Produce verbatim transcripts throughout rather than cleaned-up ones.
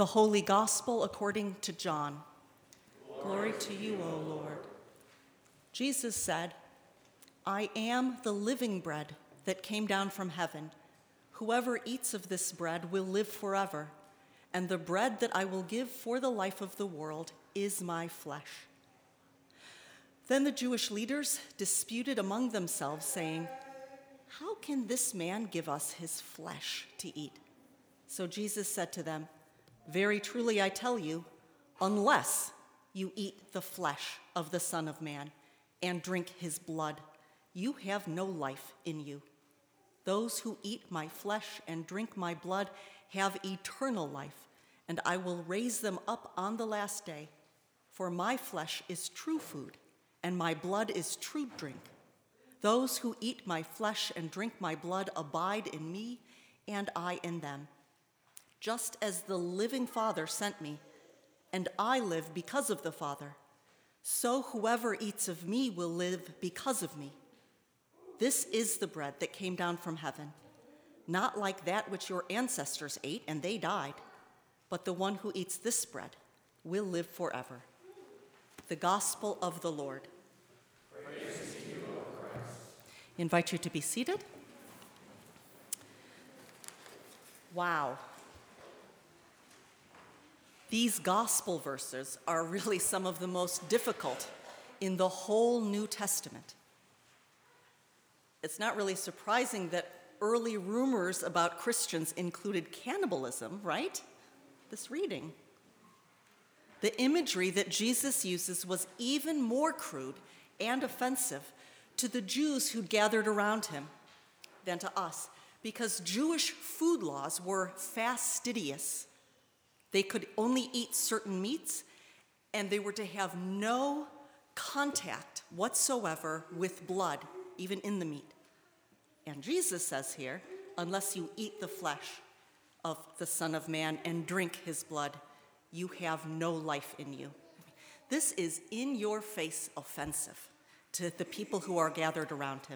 The Holy Gospel according to John. Glory to you, O Lord. Jesus said, I am the living bread that came down from heaven. Whoever eats of this bread will live forever, and the bread that I will give for the life of the world is my flesh. Then the Jewish leaders disputed among themselves, saying, How can this man give us his flesh to eat? So Jesus said to them, Very truly I tell you, unless you eat the flesh of the Son of Man and drink his blood, you have no life in you. Those who eat my flesh and drink my blood have eternal life, and I will raise them up on the last day. For my flesh is true food, and my blood is true drink. Those who eat my flesh and drink my blood abide in me, and I in them. Just as the living Father sent me, and I live because of the Father, so whoever eats of me will live because of me. This is the bread that came down from heaven, not like that which your ancestors ate and they died, but the one who eats this bread will live forever. The Gospel of the Lord. Praise to you, O Christ. I invite you to be seated. Wow. These gospel verses are really some of the most difficult in the whole New Testament. It's not really surprising that early rumors about Christians included cannibalism, right? This reading. The imagery that Jesus uses was even more crude and offensive to the Jews who gathered around him than to us, because Jewish food laws were fastidious. They could only eat certain meats, and they were to have no contact whatsoever with blood, even in the meat. And Jesus says here, unless you eat the flesh of the Son of Man and drink his blood, you have no life in you. This is in your face offensive to the people who are gathered around him.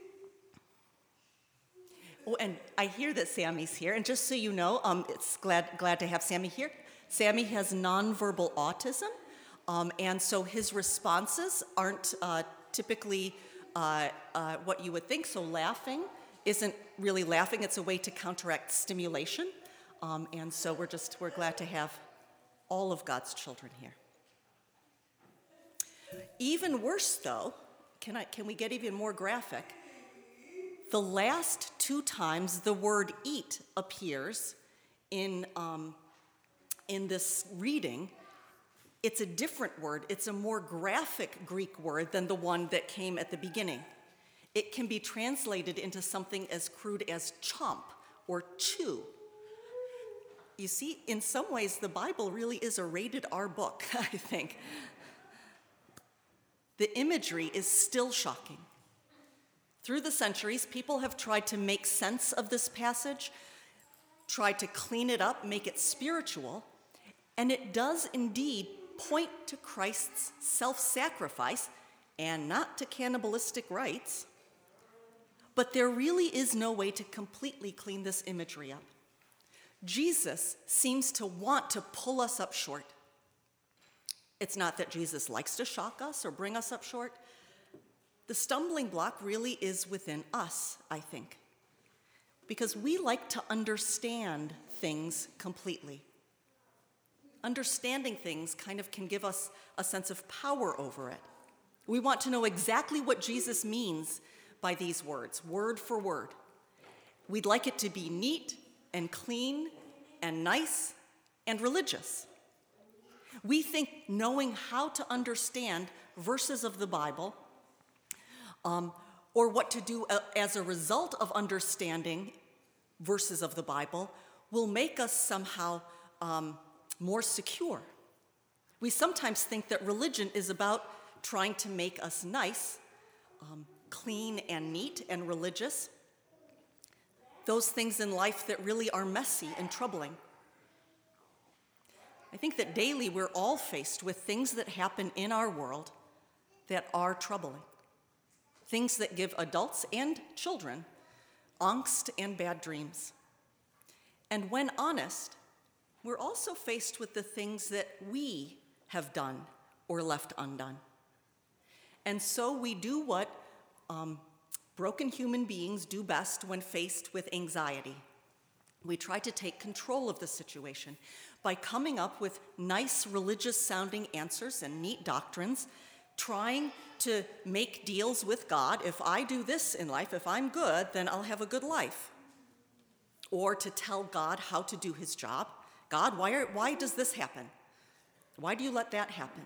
Oh, and I hear that Sammy's here, and just so you know, um, it's glad glad to have Sammy here. Sammy has nonverbal autism, um, and so his responses aren't uh, typically uh, uh, what you would think. So laughing isn't really laughing; it's a way to counteract stimulation, um, and so we're just we're glad to have all of God's children here. Even worse, though, can I can we get even more graphic? The last two times the word eat appears in, um, in this reading, it's a different word. It's a more graphic Greek word than the one that came at the beginning. It can be translated into something as crude as chomp or chew. You see, in some ways, the Bible really is a rated R book, I think. The imagery is still shocking. Through the centuries, people have tried to make sense of this passage, tried to clean it up, make it spiritual, and it does indeed point to Christ's self-sacrifice and not to cannibalistic rites. But there really is no way to completely clean this imagery up. Jesus seems to want to pull us up short. It's not that Jesus likes to shock us or bring us up short. The stumbling block really is within us, I think, because we like to understand things completely. Understanding things kind of can give us a sense of power over it. We want to know exactly what Jesus means by these words, word for word. We'd like it to be neat and clean and nice and religious. We think knowing how to understand verses of the Bible Um, or what to do as a result of understanding verses of the Bible will make us somehow um, more secure. We sometimes think that religion is about trying to make us nice, um, clean and neat and religious, those things in life that really are messy and troubling. I think that daily we're all faced with things that happen in our world that are troubling. Things that give adults and children angst and bad dreams. And when honest, we're also faced with the things that we have done or left undone. And so we do what um, broken human beings do best when faced with anxiety. We try to take control of the situation by coming up with nice religious-sounding answers and neat doctrines, trying to make deals with God. If I do this in life, if I'm good, then I'll have a good life. Or to tell God how to do his job. God, why, are, why does this happen? Why do you let that happen?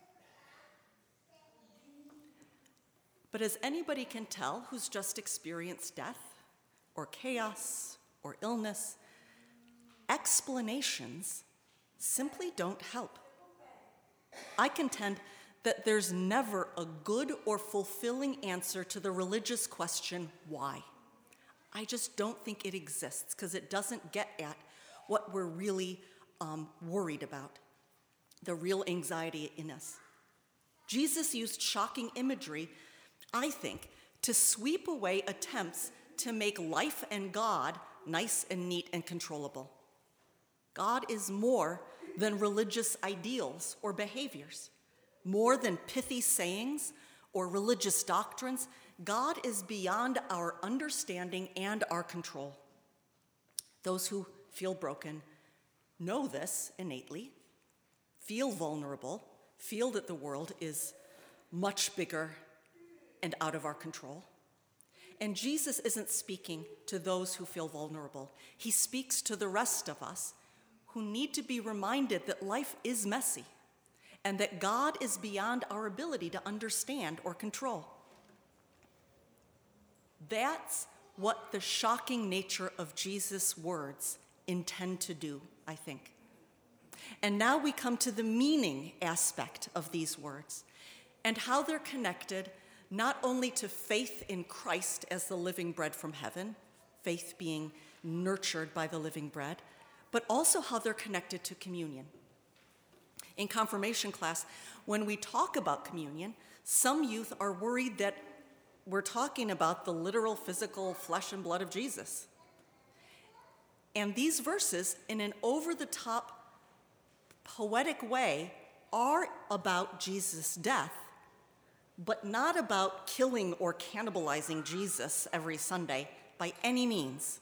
But as anybody can tell who's just experienced death or chaos or illness, explanations simply don't help. I contend that there's never a good or fulfilling answer to the religious question, why? I just don't think it exists because it doesn't get at what we're really um, worried about, the real anxiety in us. Jesus used shocking imagery, I think, to sweep away attempts to make life and God nice and neat and controllable. God is more than religious ideals or behaviors, more than pithy sayings or religious doctrines. God is beyond our understanding and our control. Those who feel broken know this innately, feel vulnerable, feel that the world is much bigger and out of our control. And Jesus isn't speaking to those who feel vulnerable. He speaks to the rest of us who need to be reminded that life is messy and that God is beyond our ability to understand or control. That's what the shocking nature of Jesus' words intend to do, I think. And now we come to the meaning aspect of these words and how they're connected not only to faith in Christ as the living bread from heaven, faith being nurtured by the living bread, but also how they're connected to communion. In confirmation class, when we talk about communion, some youth are worried that we're talking about the literal physical flesh and blood of Jesus. And these verses, in an over-the-top poetic way, are about Jesus' death, but not about killing or cannibalizing Jesus every Sunday by any means.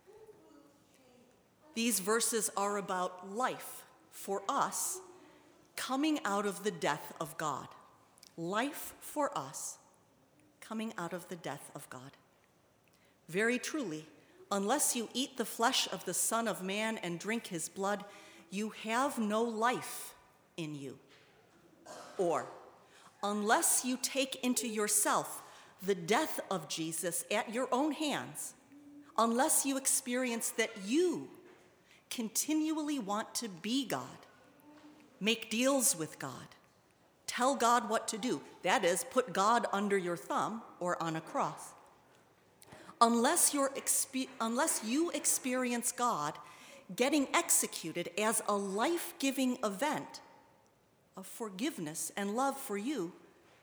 These verses are about life for us coming out of the death of God. Life for us coming out of the death of God. Very truly, unless you eat the flesh of the Son of Man and drink his blood, you have no life in you. Or, unless you take into yourself the death of Jesus at your own hands, unless you experience that you continually want to be God, make deals with God, tell God what to do, that is, put God under your thumb or on a cross. Unless, you're expe- unless you experience God getting executed as a life-giving event of forgiveness and love for you,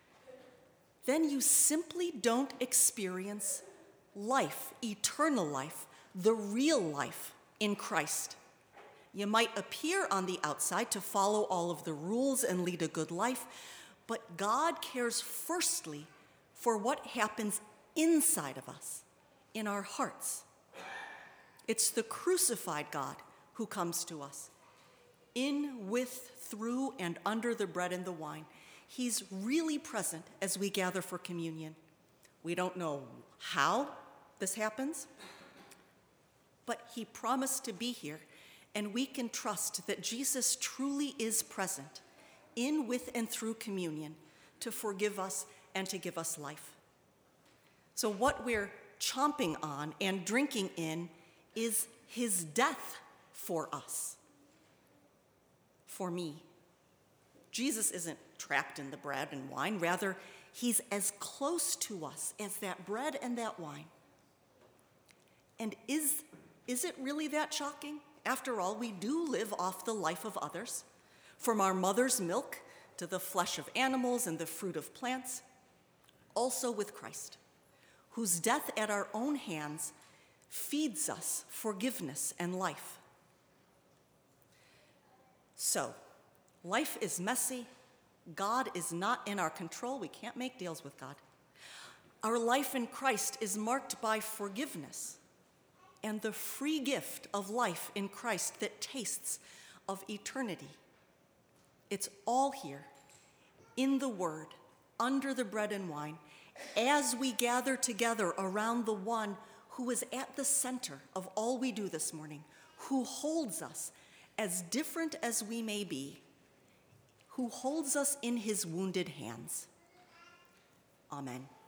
then you simply don't experience life, eternal life, the real life in Christ. You might appear on the outside to follow all of the rules and lead a good life, but God cares firstly for what happens inside of us, in our hearts. It's the crucified God who comes to us, in, with, through, and under the bread and the wine. He's really present as we gather for communion. We don't know how this happens, but he promised to be here, and we can trust that Jesus truly is present in, with, and through communion to forgive us and to give us life. So what we're chomping on and drinking in is his death for us, for me. Jesus isn't trapped in the bread and wine. Rather, he's as close to us as that bread and that wine. And is, is it really that shocking? After all, we do live off the life of others, from our mother's milk to the flesh of animals and the fruit of plants, also with Christ, whose death at our own hands feeds us forgiveness and life. So, life is messy. God is not in our control. We can't make deals with God. Our life in Christ is marked by forgiveness and the free gift of life in Christ that tastes of eternity. It's all here in the Word, under the bread and wine, as we gather together around the one who is at the center of all we do this morning, who holds us as different as we may be, who holds us in his wounded hands. Amen.